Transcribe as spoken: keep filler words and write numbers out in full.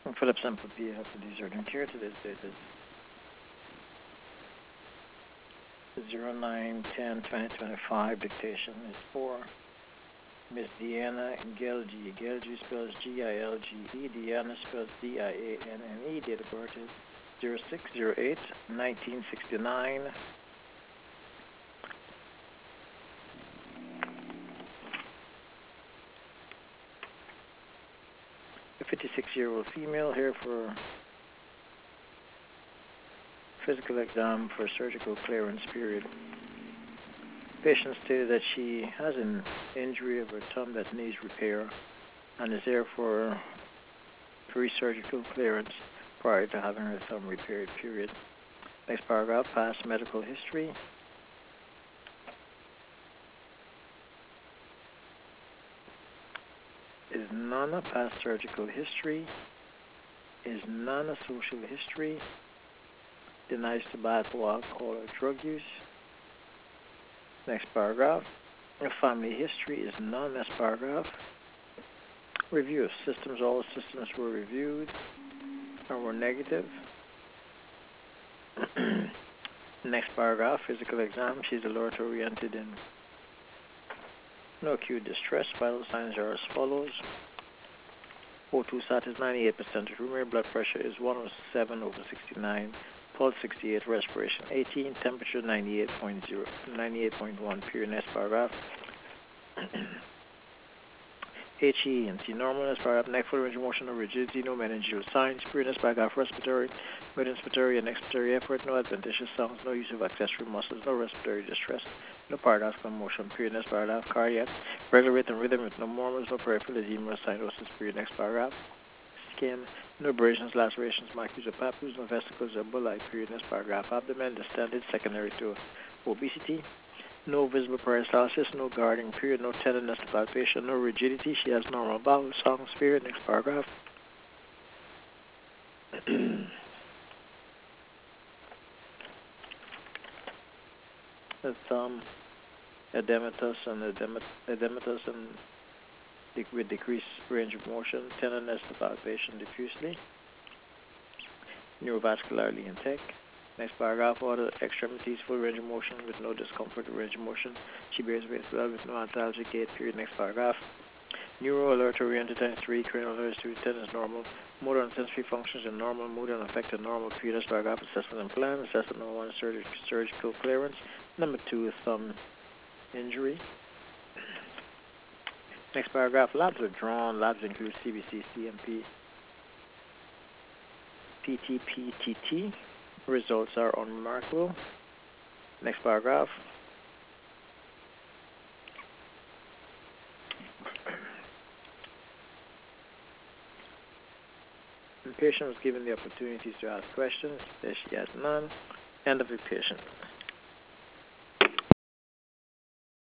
Phillips and Papia have to desert and care. Today's date is zero nine ten twenty twenty-five. Dictation is for Miss Deanna Gelgi. Gelgi spells G I L G E. Deanna spells D I A N N E. Date of birth is zero six zero eight nineteen sixty-nine. A fifty-six-year-old female here for physical exam for surgical clearance period. Patient stated that she has an injury of her thumb that needs repair and is there for pre-surgical clearance prior to having her thumb repaired, period. Next paragraph, past medical history. Is none a past surgical history? Is none a social history? Denies tobacco, alcohol, or drug use. Next paragraph, a family history is none. Next paragraph, review of systems. All systems were reviewed or were negative. Next paragraph, physical exam. She's alert oriented in no acute distress. Vital signs are as follows. O two sat is ninety-eight percent. Room blood pressure is one oh seven over sixty-nine. Pulse sixty-eight. Respiration eighteen. Temperature ninety-eight point zero. ninety-eight point one. Period. Next paragraph. H E and T normal. Next paragraph. Neck full range of motion, no rigidity, no meningeal signs. Period. Next paragraph. Respiratory, mid-inspiratory, and expiratory effort, no adventitious sounds, no use of accessory muscles, no respiratory distress, no paradoxical motion. Period. Next paragraph. Cardiac, regular rate and rhythm with no murmurs, no peripheral edema, cyanosis. Period. Next paragraph. Skin, no abrasions, lacerations, macules, or papules, no vesicles, or bulli. Period. Next paragraph. Abdomen distended, secondary to obesity. No visible peristalsis, no guarding. Period. No tenderness to palpation, no rigidity. She has normal bowel sounds. Period. Next paragraph. The thumb, edematous and edematous and with decreased range of motion, tenderness to palpation diffusely, neurovascularly intact. Next paragraph, all the extremities full range of motion with no discomfort or range of motion. She bears weight well with no antalgic gait. Period. Next paragraph. Neuro alert oriented times three, cranial alert to ten is normal. Motor and sensory functions are normal. Mood and affected normal. Period. Next paragraph. Assessment and plan. Assessment number one, surg surgical clearance. Number two, thumb injury. Next paragraph, labs are drawn. Labs include C B C, C M P, P T P T T. Results are unremarkable. Next paragraph. The patient was given the opportunities to ask questions. There she had none. End of the patient.